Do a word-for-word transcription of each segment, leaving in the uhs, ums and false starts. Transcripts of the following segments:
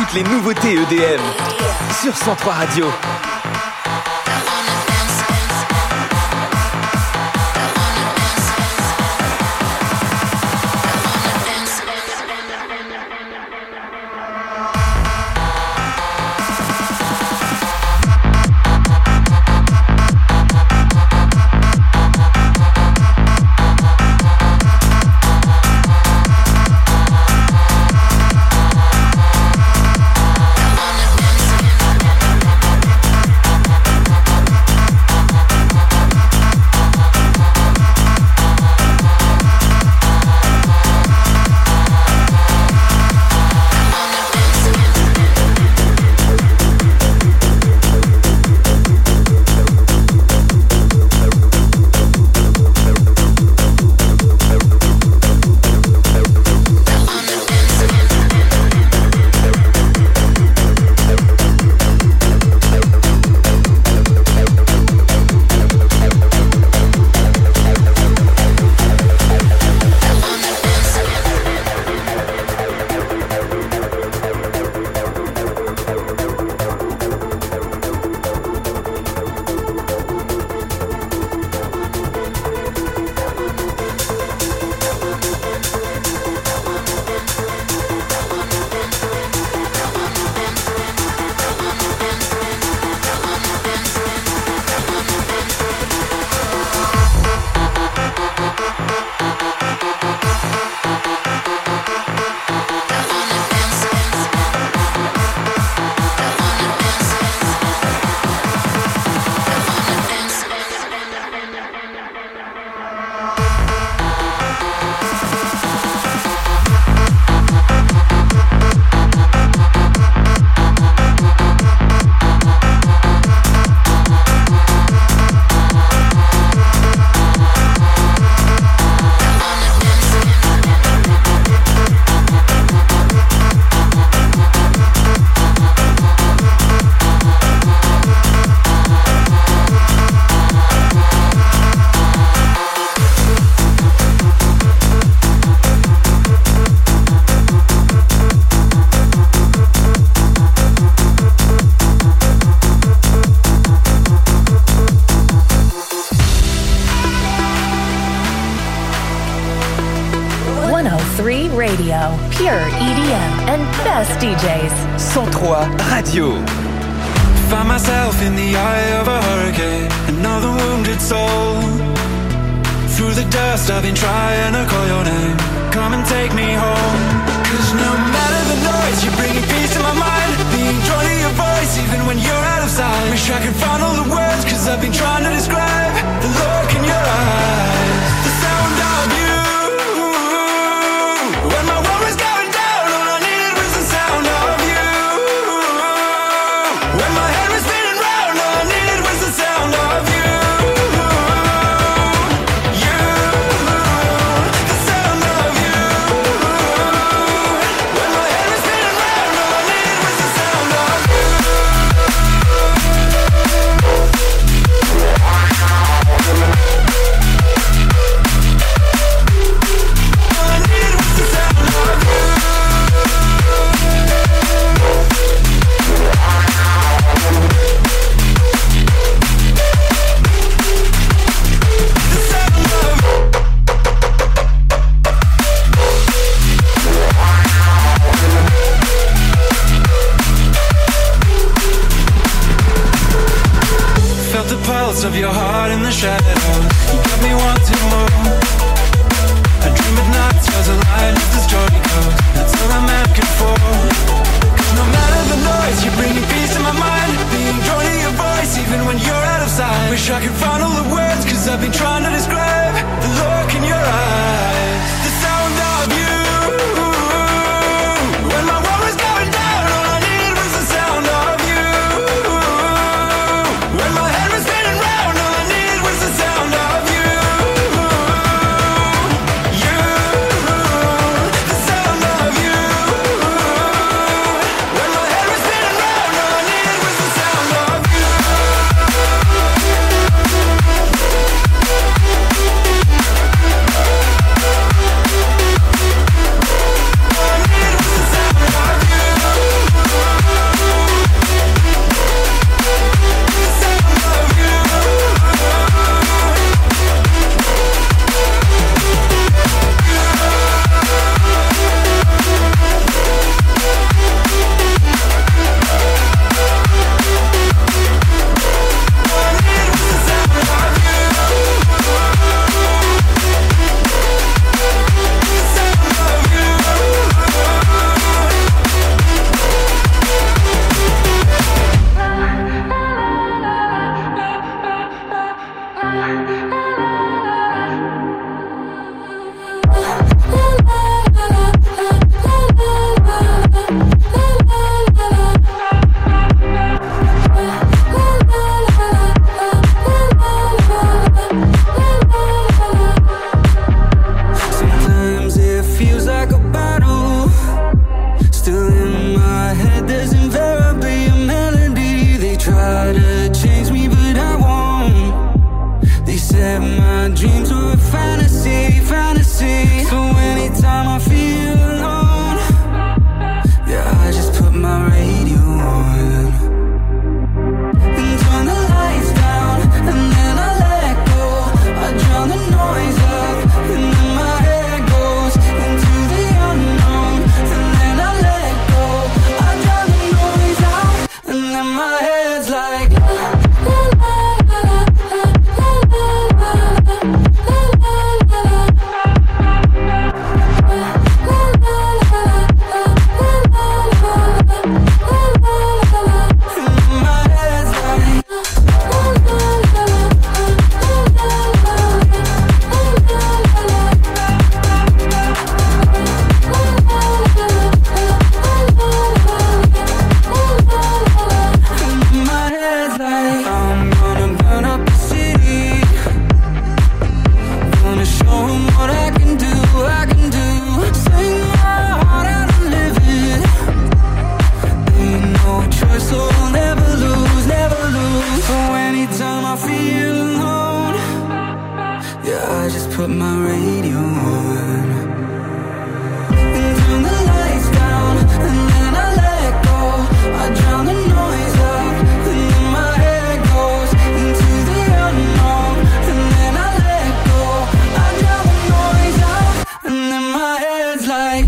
toutes les nouveautés E D M sur cent trois Radio. Pure E D M and best D Js. cent trois Radio. Find myself in the eye of a hurricane, another wounded soul. Through the dust I've been trying to call your name. Come and take me home. Cause no matter the noise, you're bringing peace to my mind. Being drawn to your voice even when you're out of sight. Wish I could find all the words, cause I've been trying to describe the look in your eyes, the sound of you. When my world was going down, all I needed was the sound of you. When my head was spinning round, all I needed was the sound of you. You, the sound of you. When my head was spinning round, all I needed was the sound of you. All I needed was the sound of you. The sound of you. Felt the pulse of your heart in the shadows. You got me wanting more. I dream at night, stars align as the story goes. That's all I'm asking for. Cause no matter the noise, you're bringing peace to my mind. Being drawn to your voice even when you're out of sight. Wish I could find all the words, cause I've been trying to describe the look in your eyes, the sound of you. When my world was going down, all I needed was the sound of you. When my head was spinning round, all I needed was the sound of you. You, the like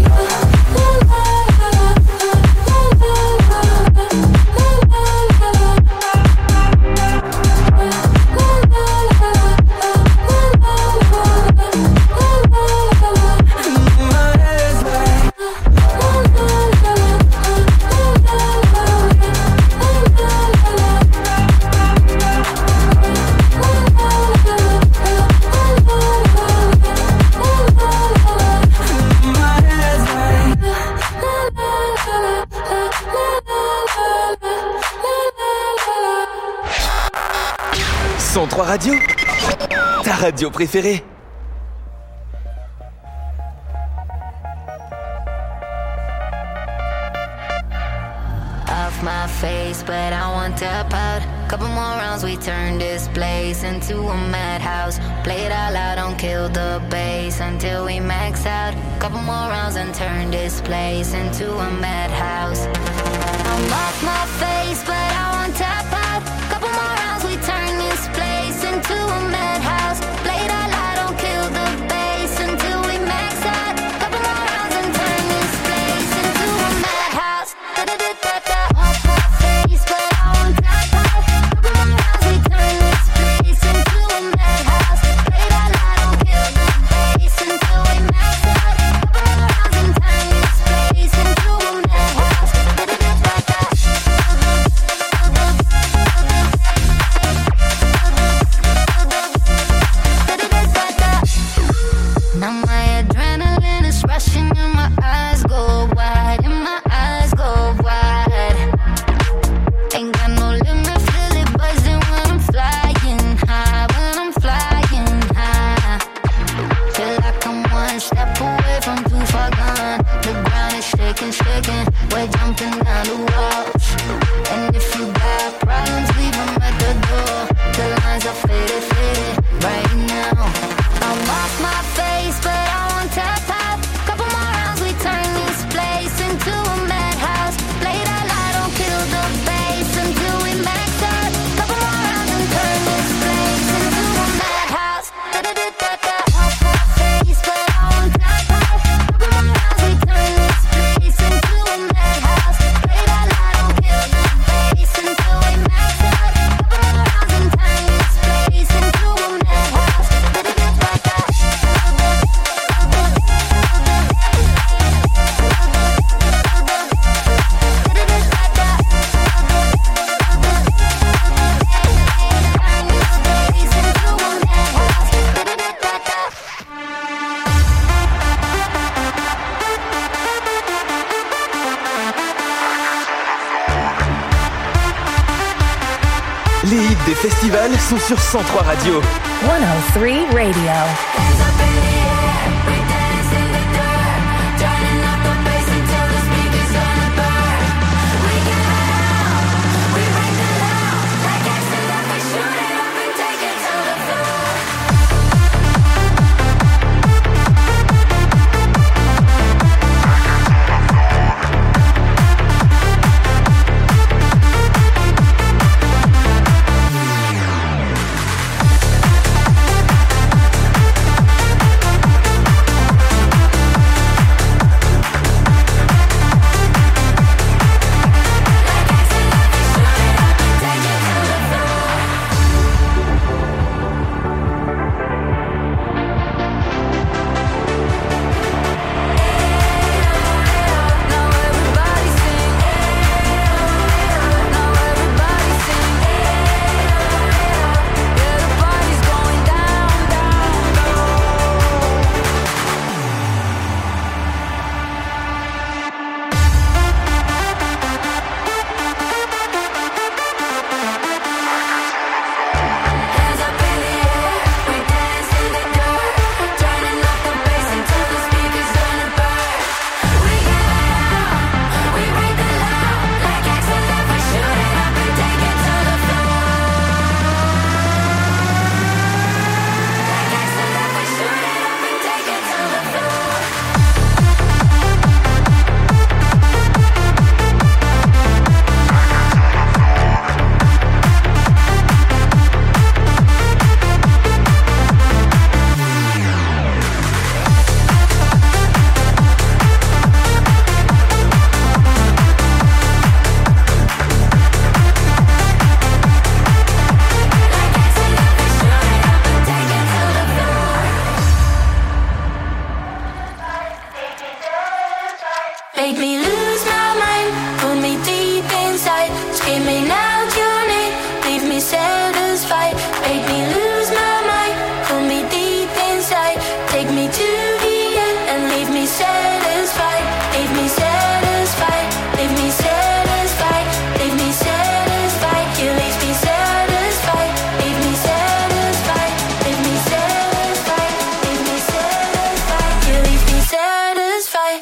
cent trois Radio, ta radio préférée. Off my face, but I want to pout. Couple more rounds, we turn this place into a madhouse. Play it all out, don't kill the bass until we max out. Couple more rounds and turn this place into a madhouse. I'm off my face, but I want to pout. Couple more rounds, we turn this place into a madhouse. Play it all out, don't kill the bass until we max out. Couple more rounds and turn this place into a madhouse. Da-da-da-da-da. Off my face, but I want to pout. Couple more rounds, we turn this place into a madhouse. Play it all out, don't kill the bass until we max out. Couple more rounds and turn this place into a madhouse. Da-da-da-da-da. Now my adrenaline is rushing and my eyes go wide, and my eyes go wide. Ain't got no limit, feel it buzzing when I'm flying high, when I'm flying high. Feel like I'm one step away from too far gone. The ground is shaking, shaking, we're jumping down the walls. And if you got problems, leave them at the door. The lines are faded, faded right now. I'm off my face, but I want to pop. Couple more rounds, we turn this place into a madhouse. Play it all out, don't kill the bass until we max out. Couple more rounds and turn this place into a madhouse. Da-da-da-da-da. Off my face, but I want to pop. Couple more rounds, we turn this place into a madhouse. Play it all out, don't kill the bass until we max out. Couple more rounds and turn this place into a madhouse. Da-da-da-da-da. Les hits des festivals sont sur cent trois Radio. one oh three Radio. We'll be right back. Make me lose my mind, pull me deep inside, screaming out your name, leave me satisfied. Make me lose my mind, pull me deep inside, take me to the end and leave me satisfied. Leave me satisfied, leave me satisfied, leave me satisfied. You leave me satisfied, leave me satisfied, leave me satisfied, leave me satisfied. You leave me satisfied.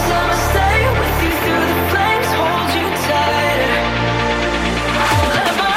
Let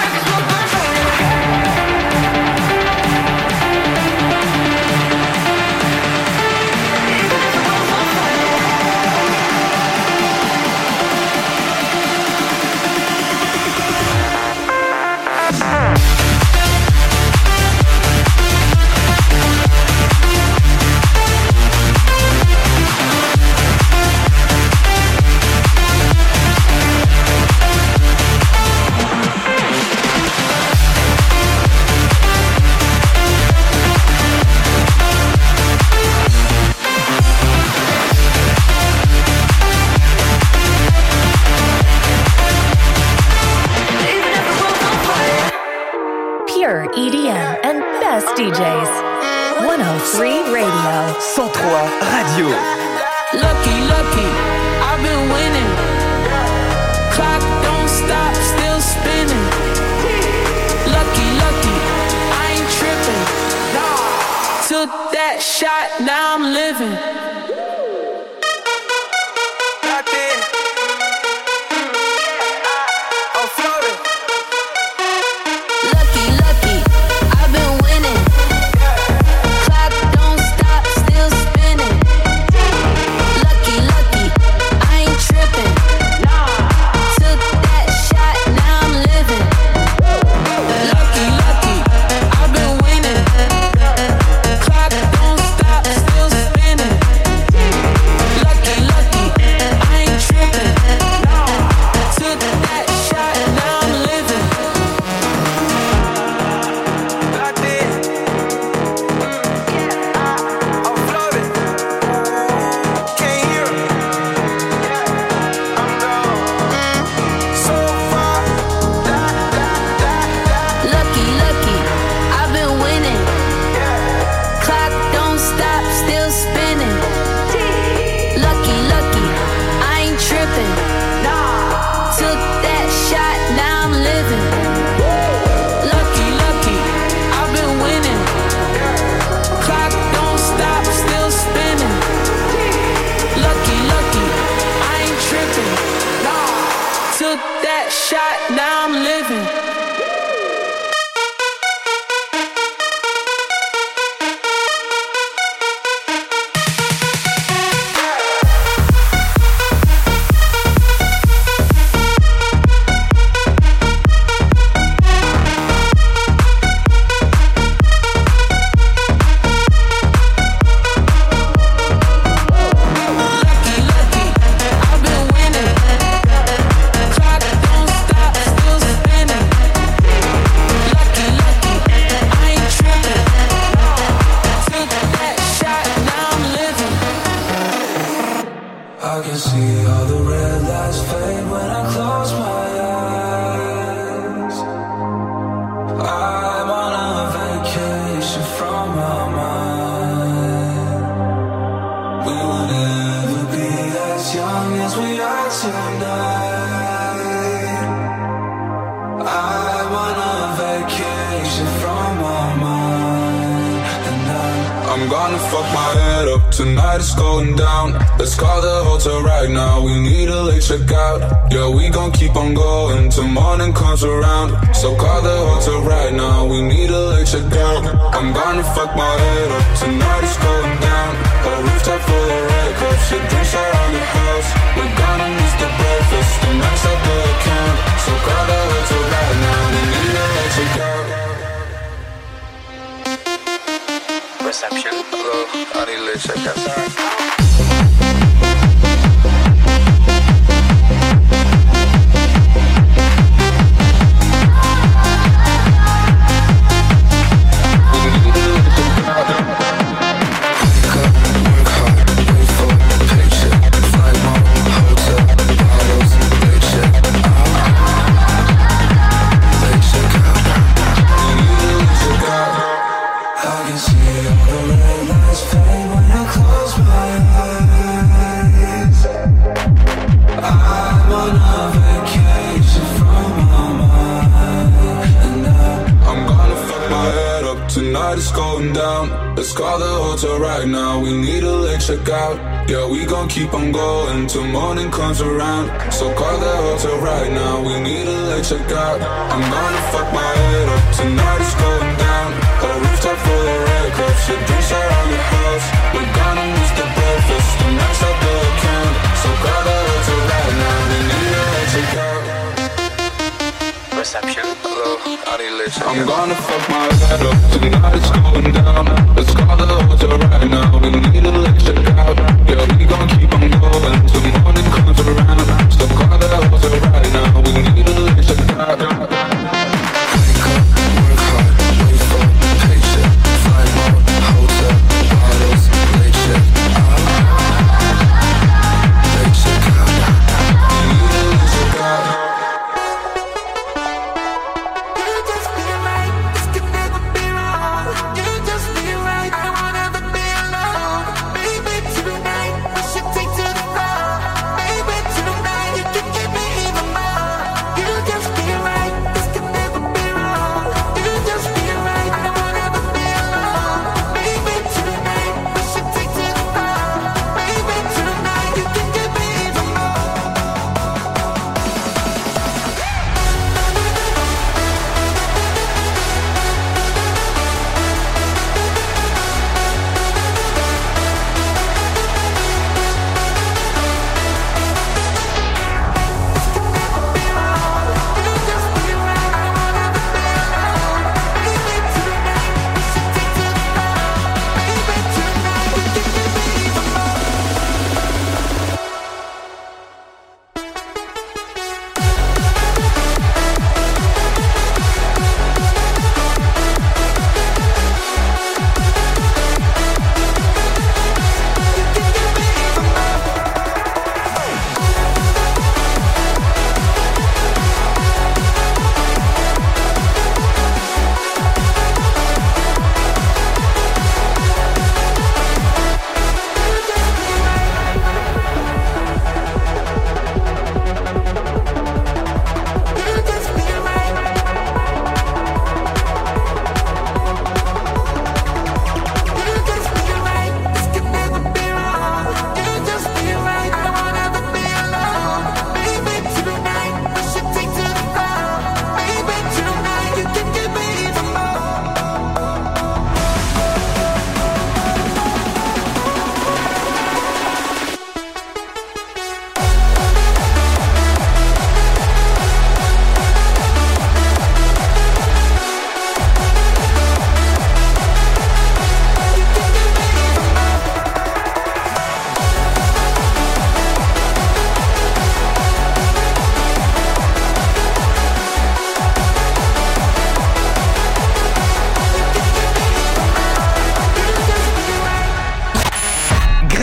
and best D Js. one oh three Radio. cent trois Radio. Lucky, lucky, I've been winning. Clock don't stop, still spinning. Lucky, lucky, I ain't tripping. Took that shot, now I'm living. Tonight it's going down. Let's call the hotel right now. We need a late checkout. Yeah, we gon' keep on going till morning comes around. So call the hotel right now. We need a late checkout. I'm gonna fuck my head up. Tonight it's going down. A rooftop full of red cups. Shit drinks around the house. We're gonna miss the breakfast. The max up the account. So call the hotel right now. We need a late checkout. Reception. Hello, I need a late checkout. It's going down. Let's call the hotel right now. We need a late checkout. Yeah, we gon' keep on going till morning comes around. So call the hotel right now. We need a late checkout. I'm gonna fuck my head up. Tonight it's going down. A rooftop full of red cups. Shit drinks around the house. We're gonna miss the breakfast. The max up the account. So call the hotel right now. We need a late checkout. Reception. Hello, I need a late checkout. I'm gonna fuck my head up. Tonight it's going down. Let's call the hotel right now. We need a late checkout. Yeah, we gon' keep on going till morning comes around. So call the hotel right now. We need a late checkout. Wake up, work hard, wait for paycheck. Fly mode, hotel, bottles, late check out. Late check out. We need a late checkout. This could never be right.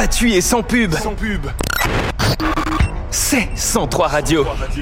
gratuit et sans pub. Sans pub. C'est cent trois Radio.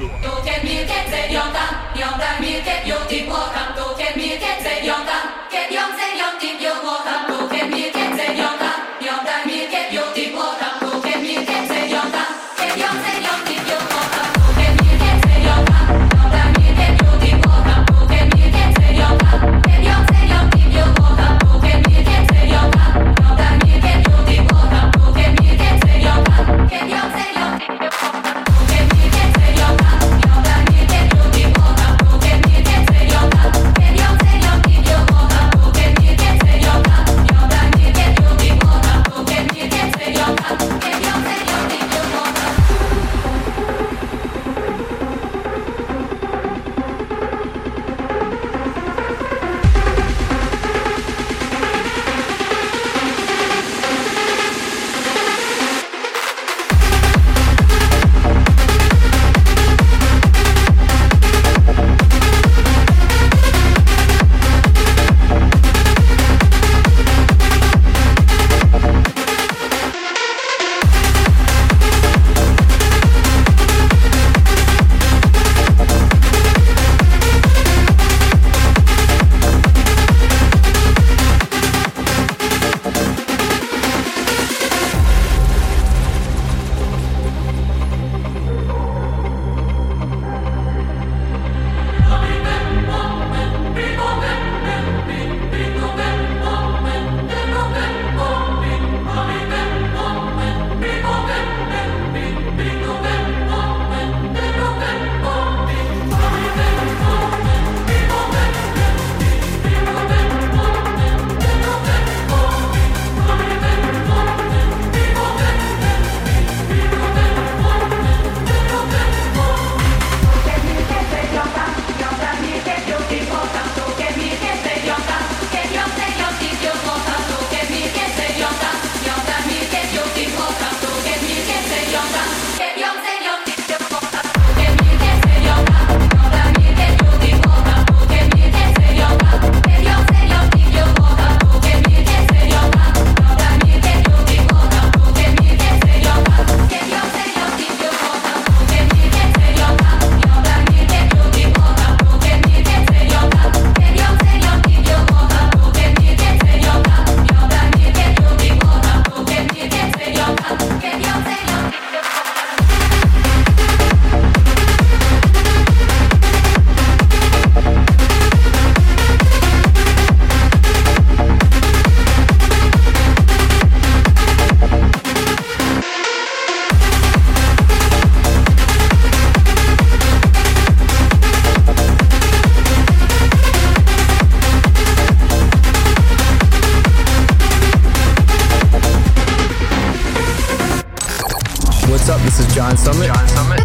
John Summit. John Summit.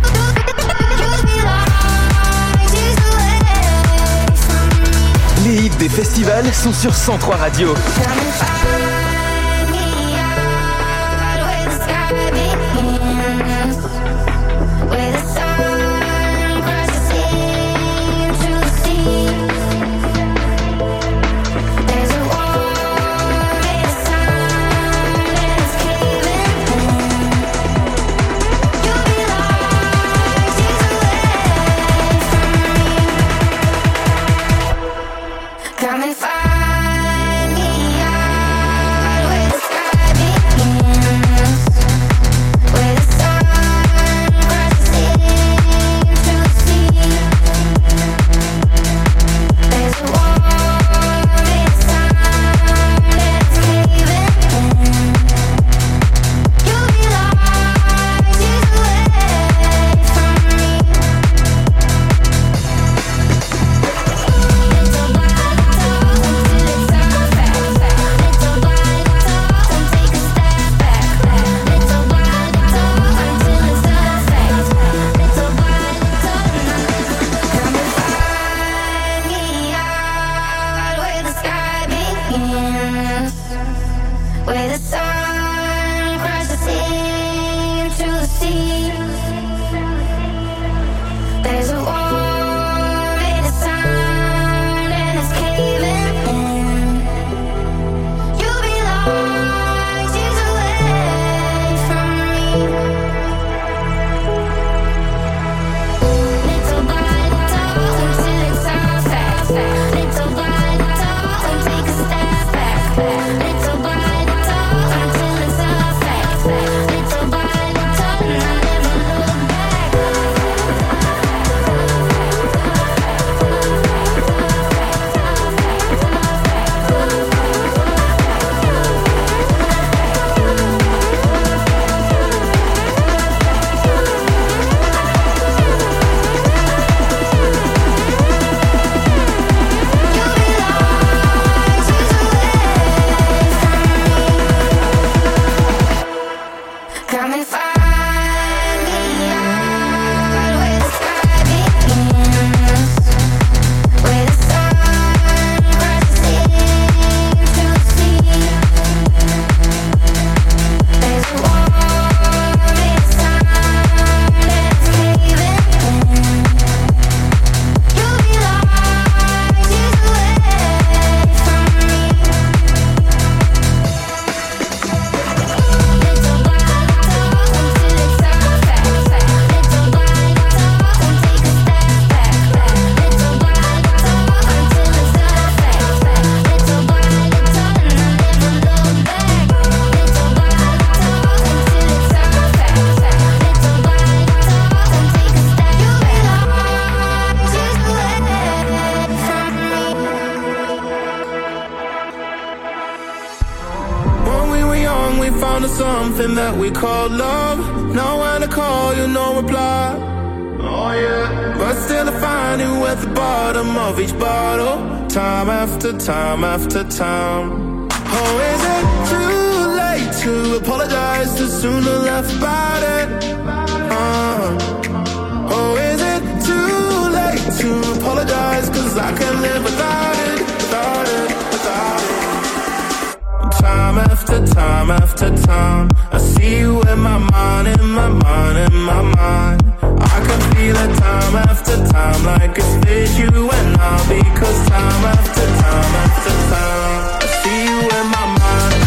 Les hits des festivals sont sur cent trois Radio. found us something that we call love. Now when I call you, no reply. Oh yeah. But still I find you at the bottom of each bottle, time after time after time. Oh, is it too late to apologize? Too soon to laugh about it. uh, Oh, is it too late to apologize? Cause I can't live without it, without it, without it. Time after time after time, I see you in my mind, in my mind, in my mind. I can feel it time after time, like it's fit you and I. Because time after time after time, I see you in my mind.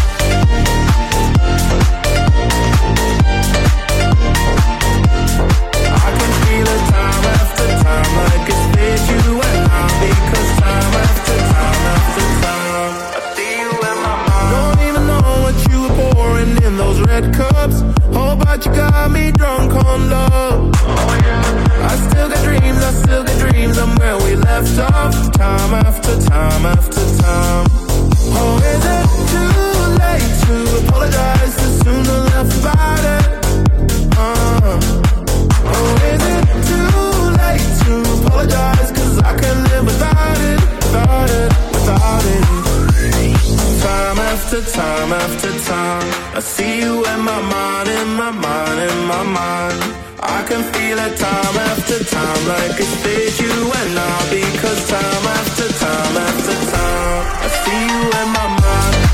I can feel it time after time, like it's fit you and I. Because time after time after time, I see you in my mind. Don't even know what you were pouring in those red cups. Oh, but you got me drunk on love. Oh yeah. I still got dreams, I still got dreams. I'm where we left off, time after time after time. Oh, is it too late to apologize? Too soon to laugh about it. uh. Oh, is it too late to apologize? Cause I can't live without it, without it, without it. Time after time after time, I see you in my mind, in my mind, in my mind. I can feel it time after time, like it's fit you and I. Because time after time after time, I see you in my mind.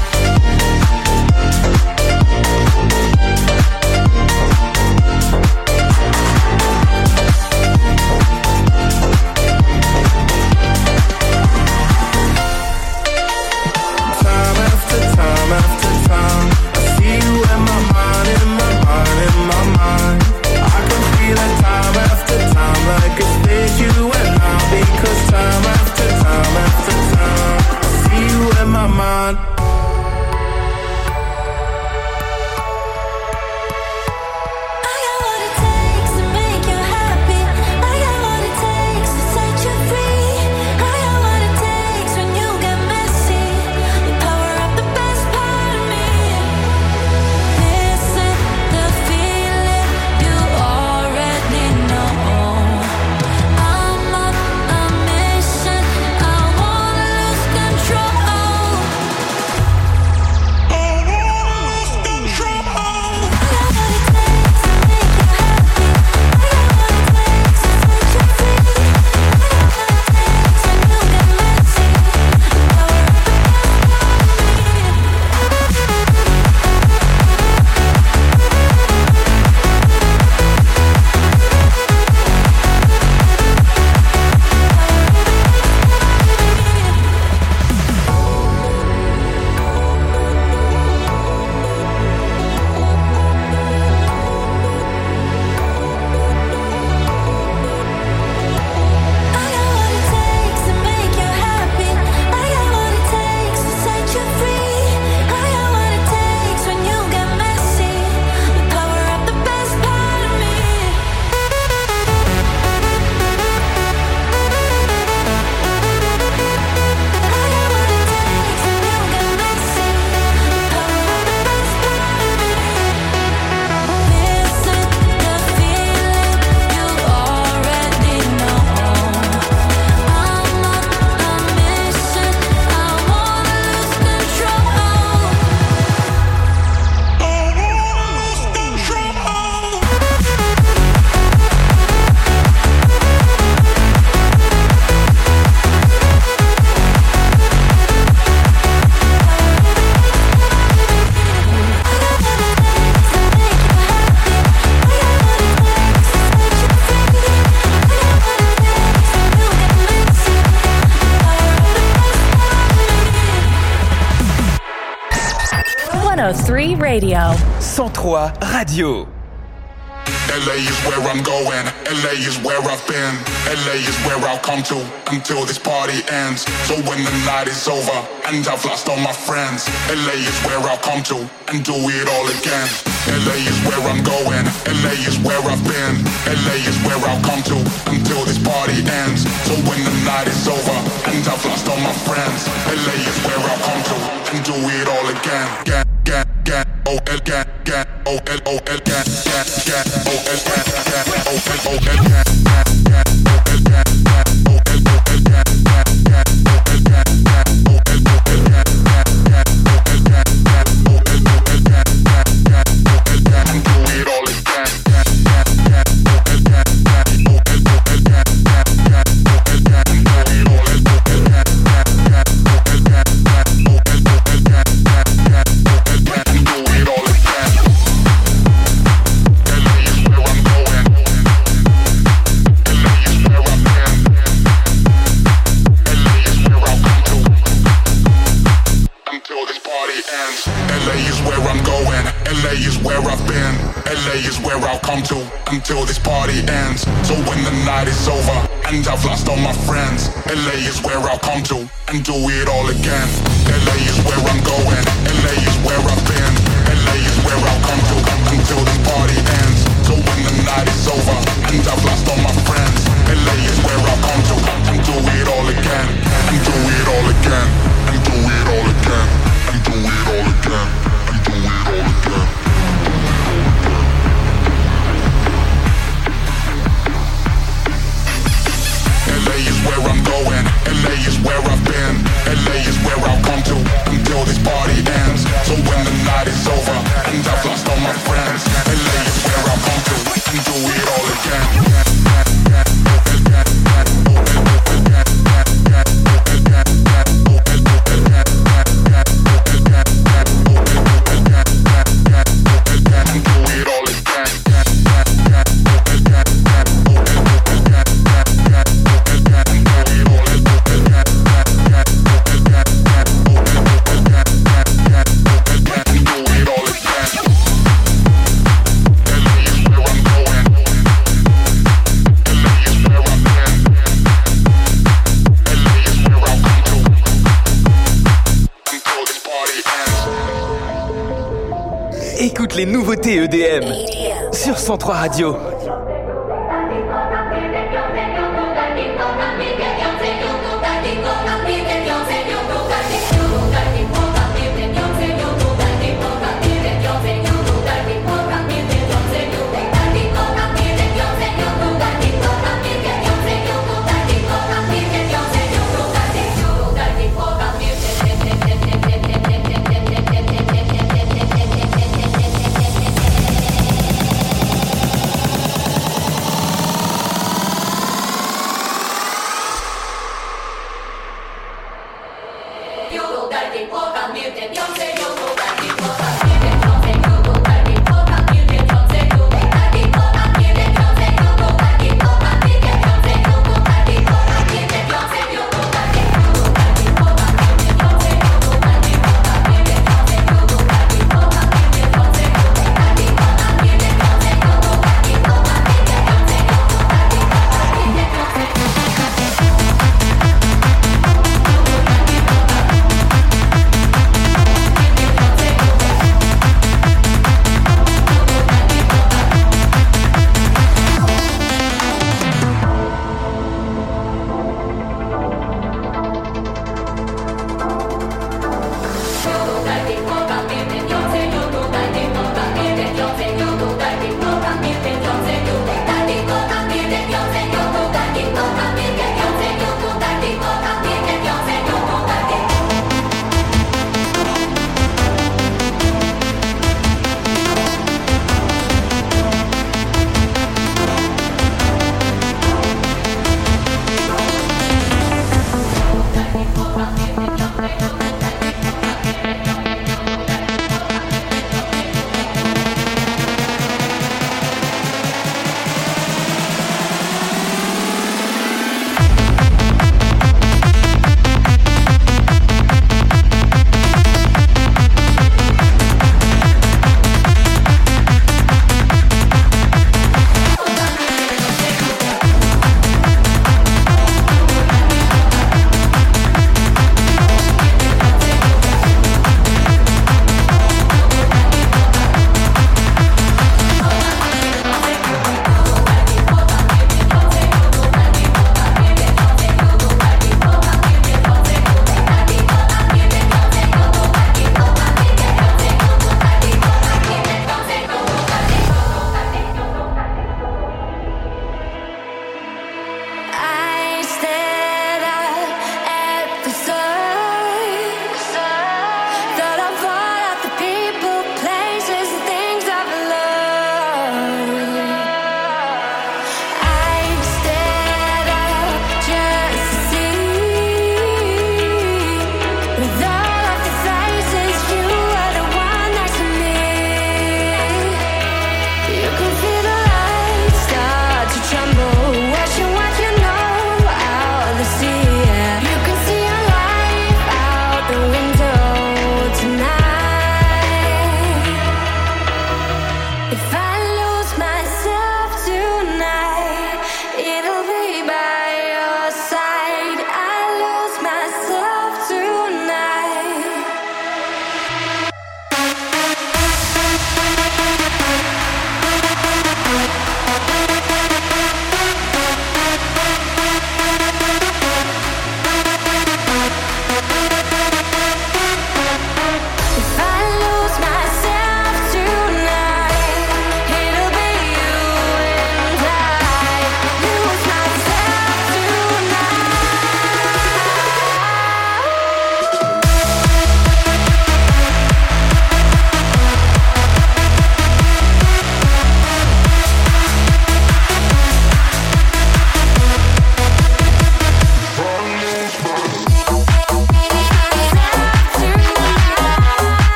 Time after time after time, I see you in my mind, in my mind, in my mind. I can feel it time after time, like it's fit you and I. Because time after time after time, I see you in my mind. one oh three Radio. cent trois Radio. L A is where I'm going, L A is where I've been, L A is where I'll come to until this party ends. So when the night is over and I've lost all my friends, L A is where I'll come to and do it all again. L A is where I'm going, L A is where I've been, L A is where I'll come to until this party ends. So when the night is over and I've lost all my friends, L A is where I'll come to and do it all again, again, again, again. oh, el can, can, oh, el, oh, el can, can, can, oh, el can, can, oh, el, oh, el can, can, can, oh, el can, can, oh, el, oh, el can, can, can, oh, el can, can, oh, el, oh, el can, can, can, oh, el can, can, oh, el, oh, el can, can, can, oh, el can, do it all again, can, can, can, oh, el can, can, oh, el, oh, el can, can, can, oh, el can, do it all, el, oh, el can, can, can, oh, el can, can, oh, el, oh, el can, can, can, oh, el can, do it all again. L A is where I'm going. L A is where I've been. L A is where I'll come to until this party ends. L A is where I'm going. L A is where I've been. L A is where I'll come to until this party ends. So when the night is over and I've lost all my friends, L A is where I'll come to and do it all again. L A is where I'm going. L A is where I've been. L A is where I'll come to until this party ends. So when the night is over and I've lost all my friends, L A is where I'll come to and do it all again. And do it all again. And do it all again. And do it all again. And do it all again. L A is where I'm going. L A is where I've been. L A is where I'll come to until this party ends. So when the night is over and I've lost all my friends, L A is where I'll come to and do it all again. Écoute les nouveautés E D M sur cent trois Radio.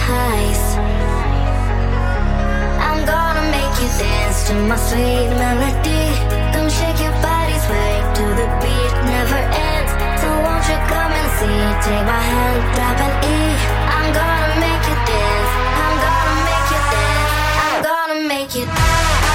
highs. I'm gonna make you dance to my sweet melody. Come shake your body, sway to the beat, never ends. So won't you come and see? Take my hand, grab an E. I'm gonna make you dance. I'm gonna make you dance. I'm gonna make you dance.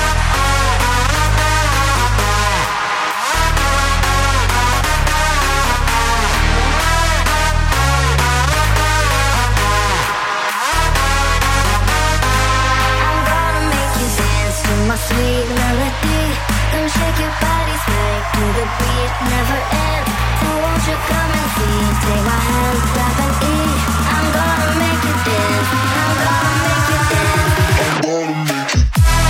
My sweet melody, come shake your body, sway to the beat, never ends. So won't you come and see? Take my hand, grab an E. I'm gonna make you dance. I'm gonna make you dance. I'm gonna make you.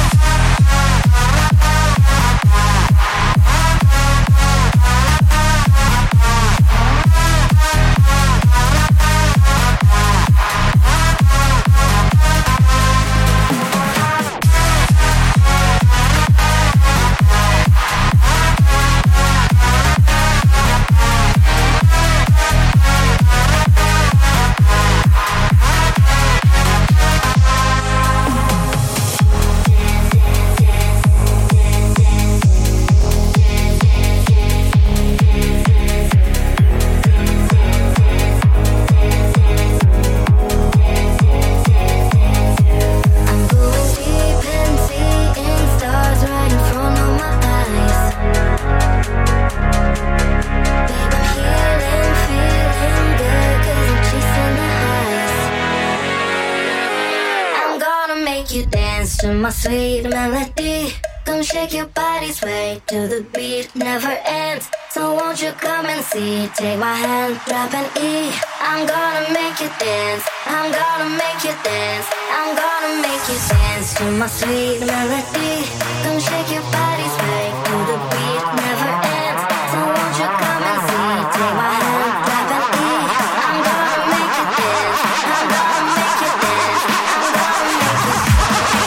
My sweet melody, come shake your body, sway to the beat, never ends. So won't you come and see? Take my hand, grab an E. I'm gonna make you dance. I'm gonna make you dance. I'm gonna make you dance to my sweet melody. Come shake your body, sway to the beat, never ends. So won't you come and see? Take my hand, grab an E. I'm gonna make you dance. I'm gonna make you dance. I'm gonna make you dance.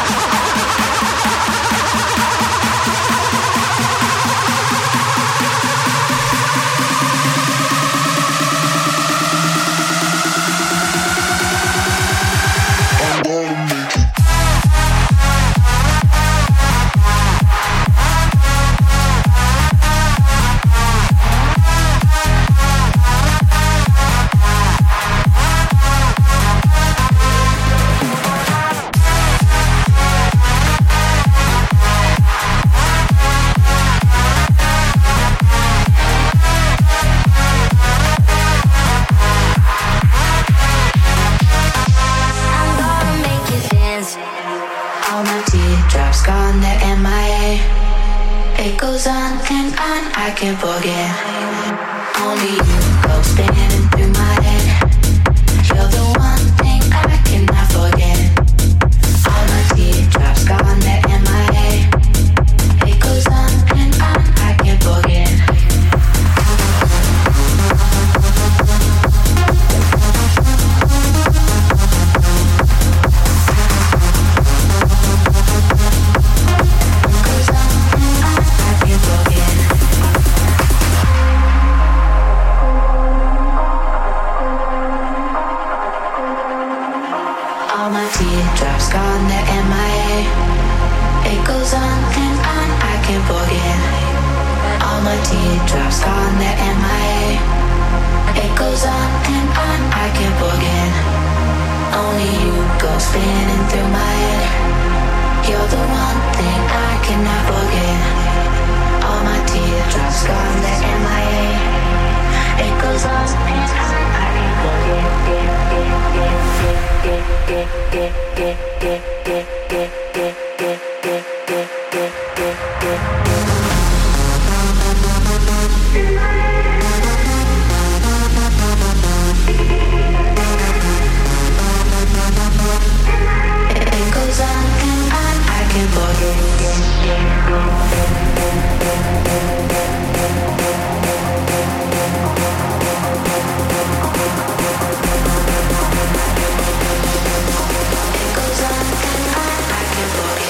I can't forget. Only you go spinning through my head. You're the one thing I cannot forget. All my teardrops gone, they're in my head. It goes on and on, I can't forget. Teardrops gone, they're in my head. It goes on and on, I can't forget. All my teardrops gone, they're in my head. It goes on and on, I can't forget. Only you go spinning through my head. You're the one thing I cannot forget. All my teardrops gone, they're in my head. It goes on and on, I can't forget. It goes on and on, I can't forget.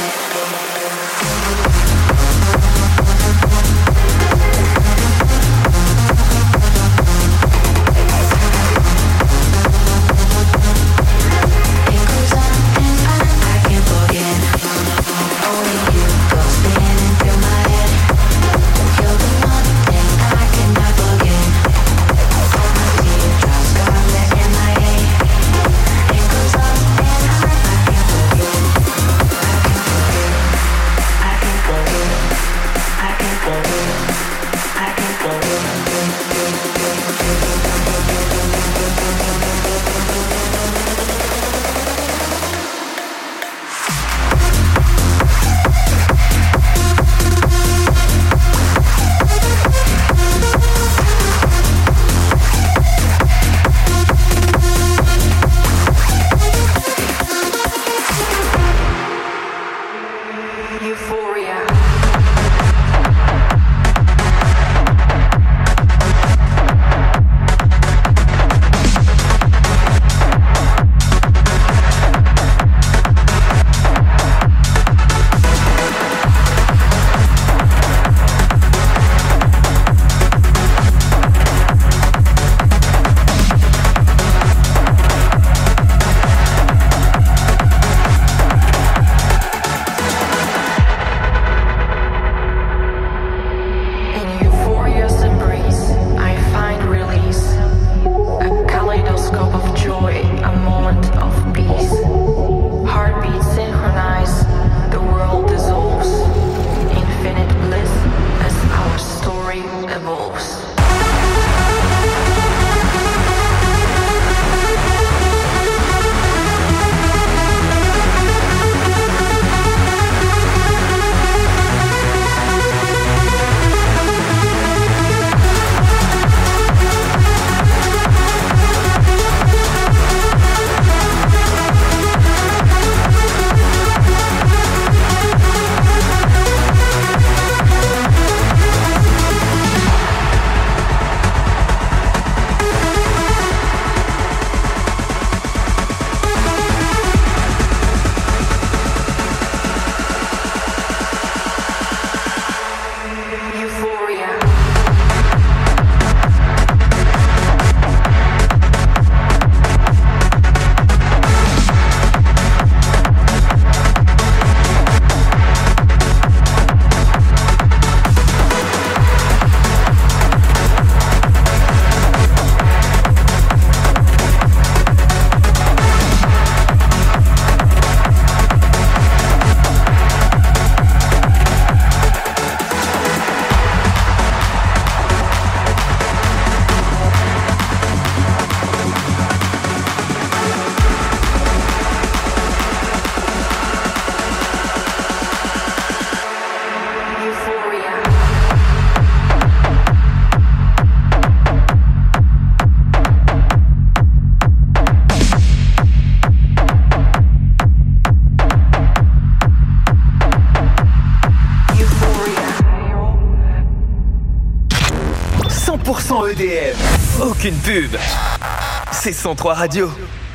E D M. Aucune pub. C'est cent trois Radio.